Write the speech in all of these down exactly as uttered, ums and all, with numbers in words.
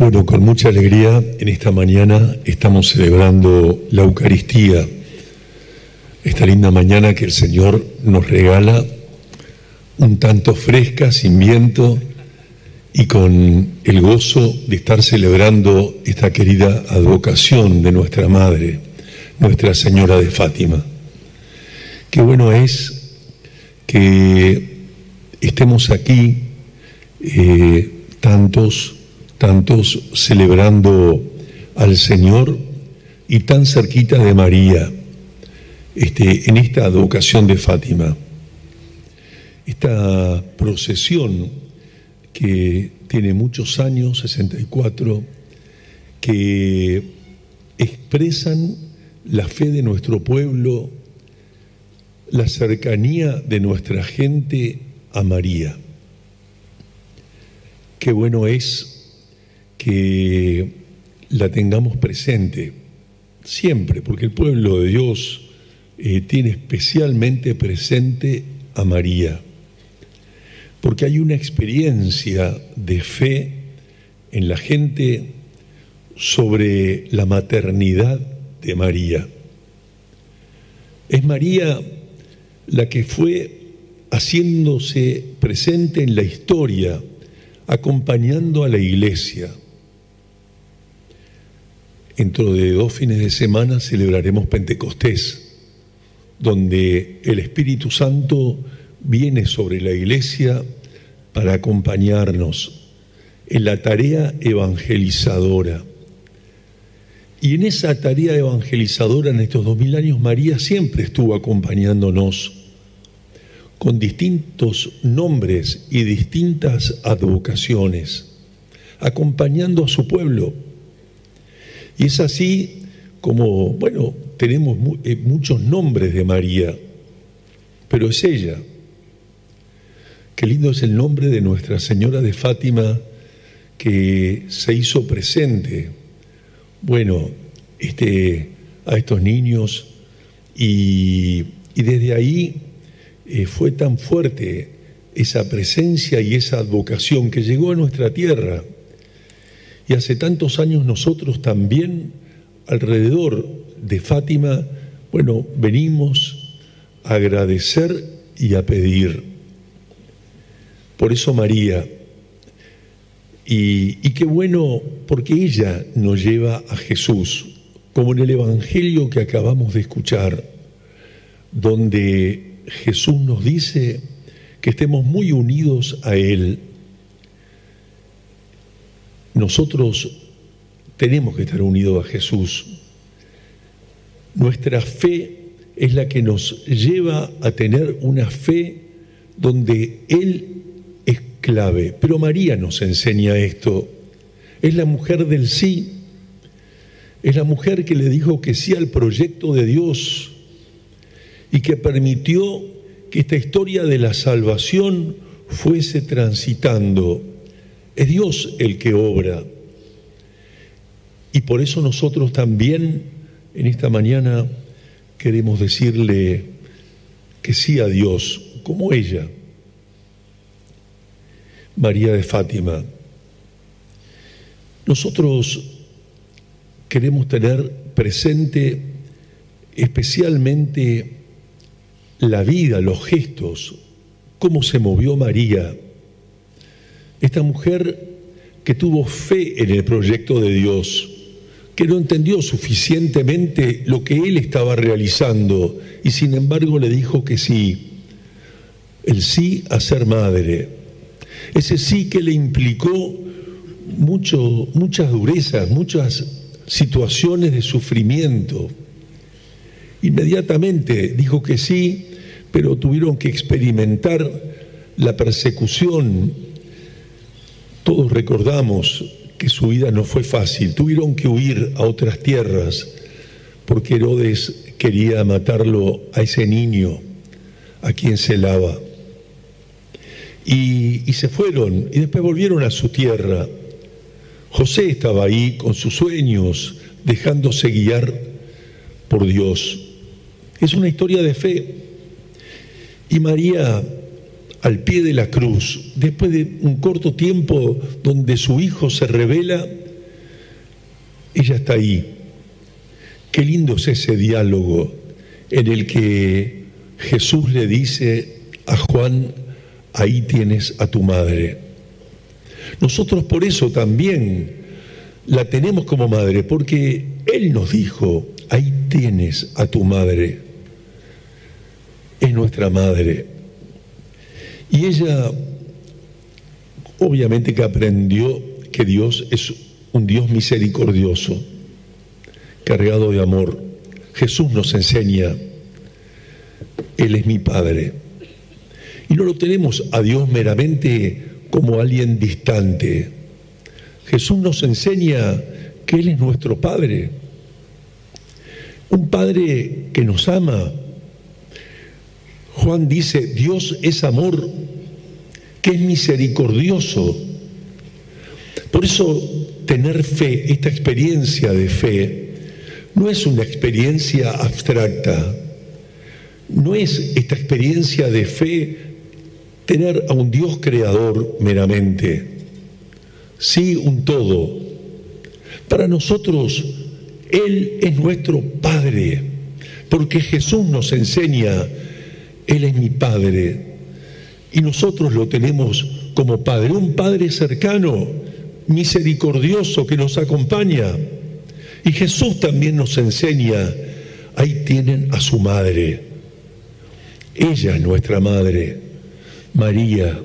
Bueno, con mucha alegría en esta mañana estamos celebrando la Eucaristía, esta linda mañana que el Señor nos regala, un tanto fresca, sin viento, y con el gozo de estar celebrando esta querida advocación de nuestra Madre, Nuestra Señora de Fátima. Qué bueno es que estemos aquí eh, tantos, tantos celebrando al Señor y tan cerquita de María, este, en esta advocación de Fátima. Esta procesión que tiene muchos años, sesenta y cuatro, que expresan la fe de nuestro pueblo, la cercanía de nuestra gente a María. Qué bueno es que la tengamos presente siempre, porque el pueblo de Dios eh, tiene especialmente presente a María, porque hay una experiencia de fe en la gente sobre la maternidad de María. Es María la que fue haciéndose presente en la historia, acompañando a la Iglesia. Dentro de dos fines de semana celebraremos Pentecostés, donde el Espíritu Santo viene sobre la Iglesia para acompañarnos en la tarea evangelizadora. Y en esa tarea evangelizadora, en estos dos mil años, María siempre estuvo acompañándonos con distintos nombres y distintas advocaciones, acompañando a su pueblo. Y es así como, bueno, tenemos mu- eh, muchos nombres de María, pero es ella. Qué lindo es el nombre de Nuestra Señora de Fátima, que se hizo presente, bueno, este, a estos niños, y, y desde ahí eh, fue tan fuerte esa presencia y esa advocación que llegó a nuestra tierra. Y hace tantos años nosotros también, alrededor de Fátima, bueno, venimos a agradecer y a pedir. Por eso María, y, y qué bueno, porque ella nos lleva a Jesús, como en el Evangelio que acabamos de escuchar, donde Jesús nos dice que estemos muy unidos a Él. Nosotros tenemos que estar unidos a Jesús. Nuestra fe es la que nos lleva a tener una fe donde Él es clave. Pero María nos enseña esto. Es la mujer del sí. Es la mujer que le dijo que sí al proyecto de Dios y que permitió que esta historia de la salvación fuese transitando. Es Dios el que obra. Y por eso nosotros también en esta mañana queremos decirle que sí a Dios, como ella, María de Fátima. Nosotros queremos tener presente especialmente la vida, los gestos, cómo se movió María, esta mujer que tuvo fe en el proyecto de Dios, que no entendió suficientemente lo que Él estaba realizando y sin embargo le dijo que sí, el sí a ser madre, ese sí que le implicó mucho, muchas durezas, muchas situaciones de sufrimiento. Inmediatamente dijo que sí, pero tuvieron que experimentar la persecución. Todos recordamos que su vida no fue fácil, tuvieron que huir a otras tierras porque Herodes quería matarlo a ese niño a quien celaba. Y, y se fueron y después volvieron a su tierra. José estaba ahí con sus sueños, dejándose guiar por Dios. Es una historia de fe. Y María, al pie de la cruz, después de un corto tiempo donde su hijo se revela, ella está ahí. Qué lindo es ese diálogo en el que Jesús le dice a Juan: ahí tienes a tu madre. Nosotros por eso también la tenemos como madre, porque Él nos dijo: ahí tienes a tu madre. Es nuestra madre. Y ella, obviamente que aprendió que Dios es un Dios misericordioso, cargado de amor. Jesús nos enseña: Él es mi Padre. Y no lo tenemos a Dios meramente como alguien distante. Jesús nos enseña que Él es nuestro Padre. Un Padre que nos ama. Juan dice: Dios es amor, que es misericordioso. Por eso tener fe, esta experiencia de fe, no es una experiencia abstracta. No es esta experiencia de fe tener a un Dios creador meramente. Sí, un todo. Para nosotros, Él es nuestro Padre, porque Jesús nos enseña: Él es mi Padre. Y nosotros lo tenemos como Padre, un Padre cercano, misericordioso, que nos acompaña. Y Jesús también nos enseña: ahí tienen a su madre. Ella es nuestra madre, María.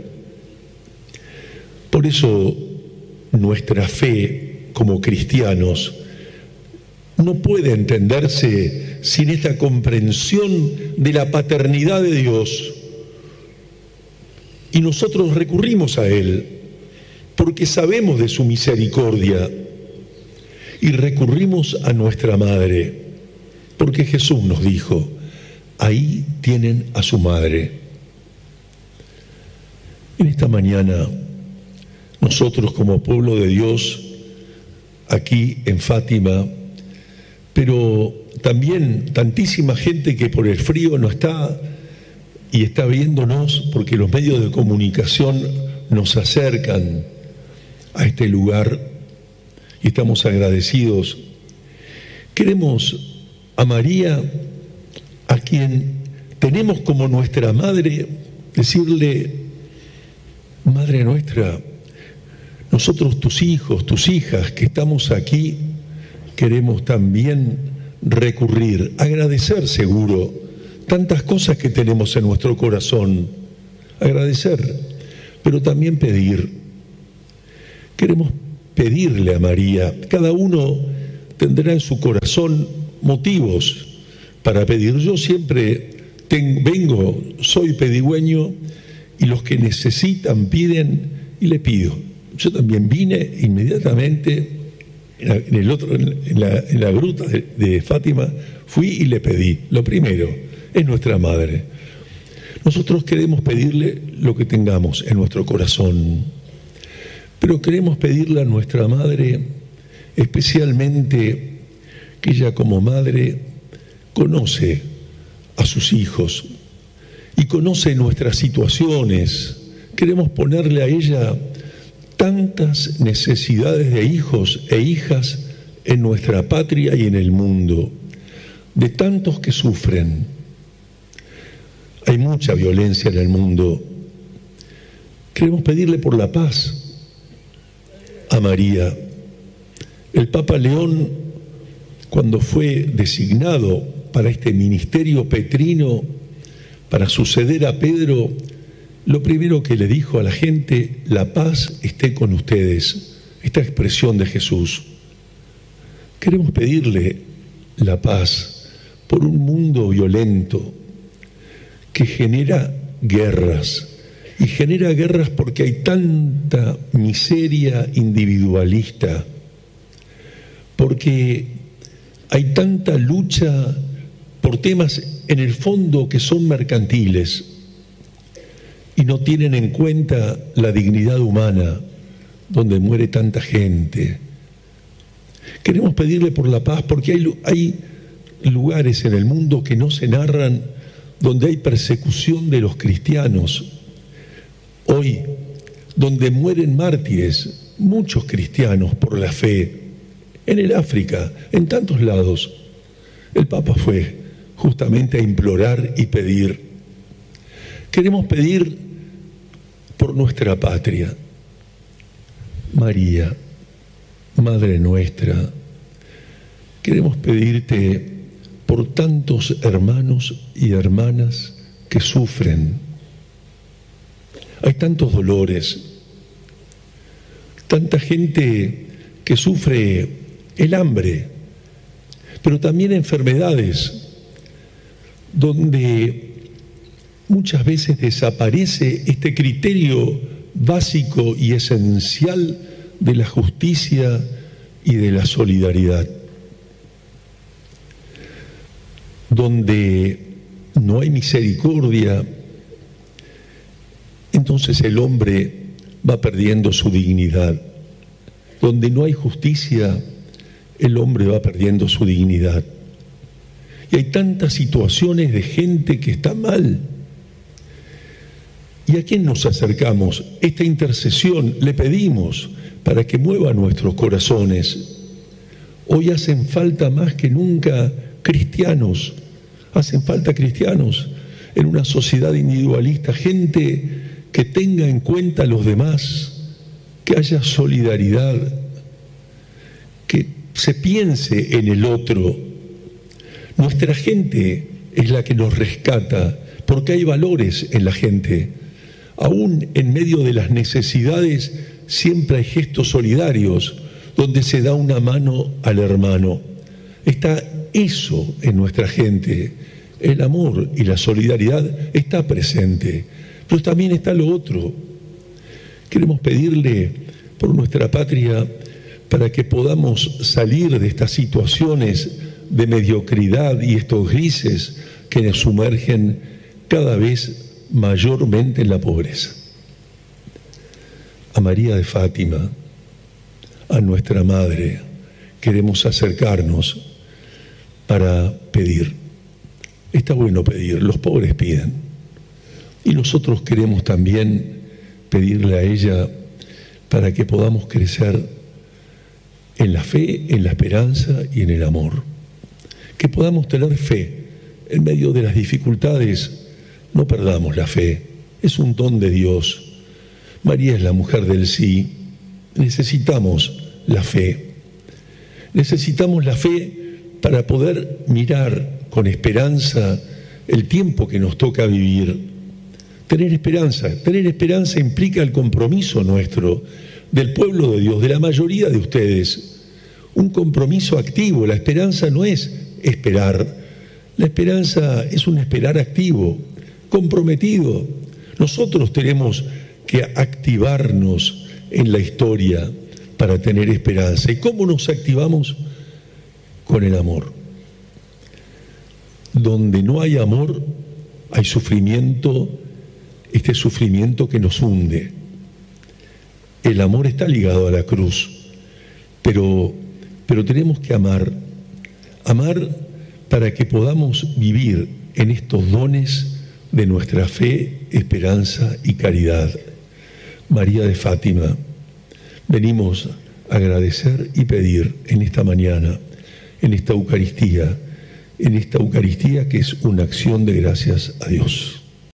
Por eso nuestra fe como cristianos no puede entenderse sin esta comprensión de la paternidad de Dios. Y nosotros recurrimos a Él porque sabemos de su misericordia, y recurrimos a nuestra madre porque Jesús nos dijo: ahí tienen a su madre. En esta mañana, nosotros como pueblo de Dios, aquí en Fátima, pero también tantísima gente que por el frío no está y está viéndonos, porque los medios de comunicación nos acercan a este lugar y estamos agradecidos. Queremos a María, a quien tenemos como nuestra madre, decirle: Madre nuestra, nosotros tus hijos, tus hijas que estamos aquí, queremos también recurrir, agradecer seguro tantas cosas que tenemos en nuestro corazón, agradecer, pero también pedir. Queremos pedirle a María. Cada uno tendrá en su corazón motivos para pedir. Yo siempre ten, vengo, soy pedigüeño, y los que necesitan piden y le pido. Yo también vine inmediatamente en, la, en, el otro, en, la, en la gruta de, de Fátima, fui y le pedí. Lo primero, es nuestra madre. Nosotros queremos pedirle lo que tengamos en nuestro corazón, pero queremos pedirle a nuestra madre especialmente que ella como madre conoce a sus hijos y conoce nuestras situaciones. Queremos ponerle a ella tantas necesidades de hijos e hijas en nuestra patria y en el mundo, de tantos que sufren. Hay mucha violencia en el mundo. Queremos pedirle por la paz a María. El Papa León, cuando fue designado para este ministerio petrino, para suceder a Pedro, lo primero que le dijo a la gente: la paz esté con ustedes. Esta expresión de Jesús. Queremos pedirle la paz por un mundo violento que genera guerras, y genera guerras porque hay tanta miseria individualista, porque hay tanta lucha por temas en el fondo que son mercantiles y no tienen en cuenta la dignidad humana, donde muere tanta gente. Queremos pedirle por la paz porque hay, hay lugares en el mundo que no se narran, donde hay persecución de los cristianos. Hoy, donde mueren mártires, muchos cristianos por la fe en el África, en tantos lados. El Papa fue justamente a implorar y pedir. Queremos pedir por nuestra patria. María, Madre nuestra, queremos pedirte por tantos hermanos y hermanas que sufren. Hay tantos dolores, tanta gente que sufre el hambre, pero también enfermedades, donde muchas veces desaparece este criterio básico y esencial de la justicia y de la solidaridad, donde no hay misericordia, entonces el hombre va perdiendo su dignidad. Donde no hay justicia, el hombre va perdiendo su dignidad. Y hay tantas situaciones de gente que está mal. ¿Y a quién nos acercamos? Esta intercesión le pedimos para que mueva nuestros corazones. Hoy hacen falta más que nunca cristianos, hacen falta cristianos en una sociedad individualista, gente que tenga en cuenta a los demás, que haya solidaridad, que se piense en el otro. Nuestra gente es la que nos rescata, porque hay valores en la gente. Aún en medio de las necesidades siempre hay gestos solidarios, donde se da una mano al hermano. Está eso en nuestra gente, el amor y la solidaridad está presente, pero también está lo otro. Queremos pedirle por nuestra patria para que podamos salir de estas situaciones de mediocridad y estos grises que nos sumergen cada vez mayormente en la pobreza. A María de Fátima, a nuestra Madre, queremos acercarnos para pedir. Está bueno pedir, los pobres piden. Y nosotros queremos también pedirle a ella para que podamos crecer en la fe, en la esperanza y en el amor. Que podamos tener fe en medio de las dificultades. No perdamos la fe, es un don de Dios. María es la mujer del sí. Necesitamos la fe. Necesitamos la fe para poder mirar con esperanza el tiempo que nos toca vivir. Tener esperanza, tener esperanza implica el compromiso nuestro, del pueblo de Dios, de la mayoría de ustedes. Un compromiso activo. La esperanza no es esperar. La esperanza es un esperar activo, comprometido. Nosotros tenemos que activarnos en la historia para tener esperanza. ¿Y cómo nos activamos? Con el amor. Donde no hay amor, hay sufrimiento, este sufrimiento que nos hunde. El amor está ligado a la cruz, pero, pero tenemos que amar, amar para que podamos vivir en estos dones de nuestra fe, esperanza y caridad. María de Fátima, venimos a agradecer y pedir en esta mañana, en esta Eucaristía, en esta Eucaristía que es una acción de gracias a Dios.